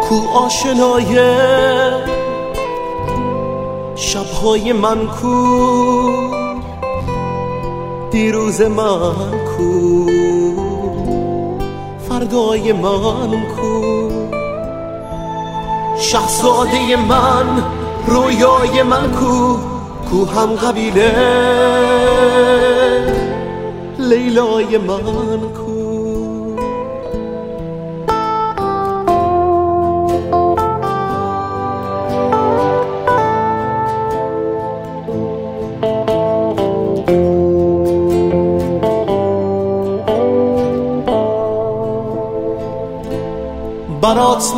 کو آشنای شبهای من کو، دیروز من کو، فردای من کو، شهزاده من، رویای من کو، کو هم قبیله لیلای من کو. برات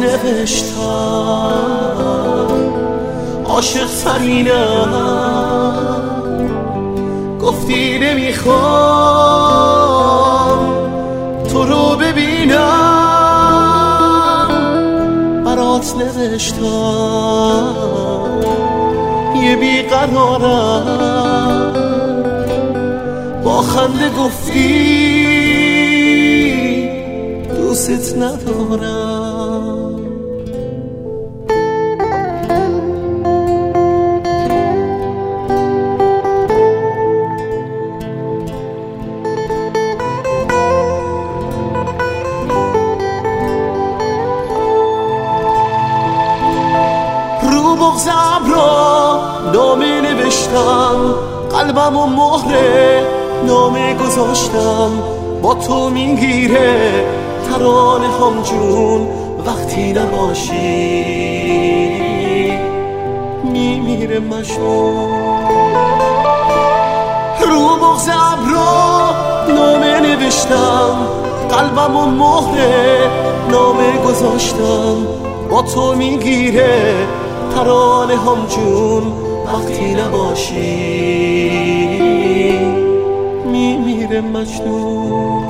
نوشتم عاشق ترینم، گفتی نمیخوام تو رو ببینم. برات نوشتم یه بیقرارم، با خنده گفتی دوست ندارم. رو بغضم را نامه نوشتم، قلبم و مهره نامه گذاشتم، با تو میگیره ترانه هم جون، وقتی نباشی میمیره مجنون. رو بغضم را نامه نوشتم، قلبم و مهره نامه گذاشتم، با تو میگیره ترانه هم جون، وقتی نباشی میمیره مجنون.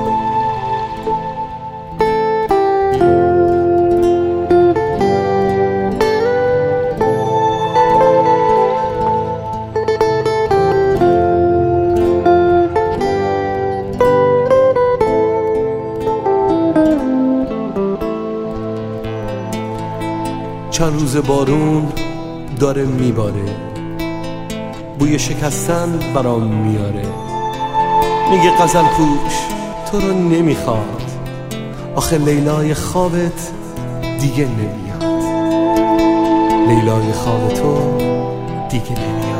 چند روز بارون داره میباره، بوی شکستن برام میاره، میگه غزل پوش تو رو نمیخواد، آخه لیلای خوابت دیگه نمیاد، لیلای خواب تو دیگه نمیاد.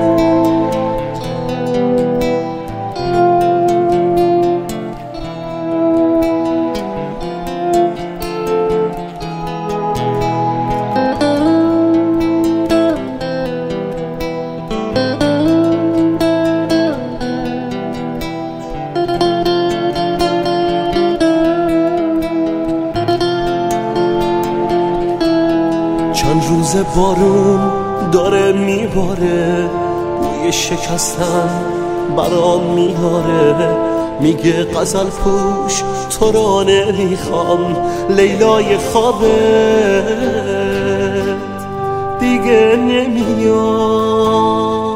چند روز بارون داره میباره، بوی شکستن برام میاره، میگه غزل پوش تو را نمیخوام، لیلای خوابت دیگه نمیاد.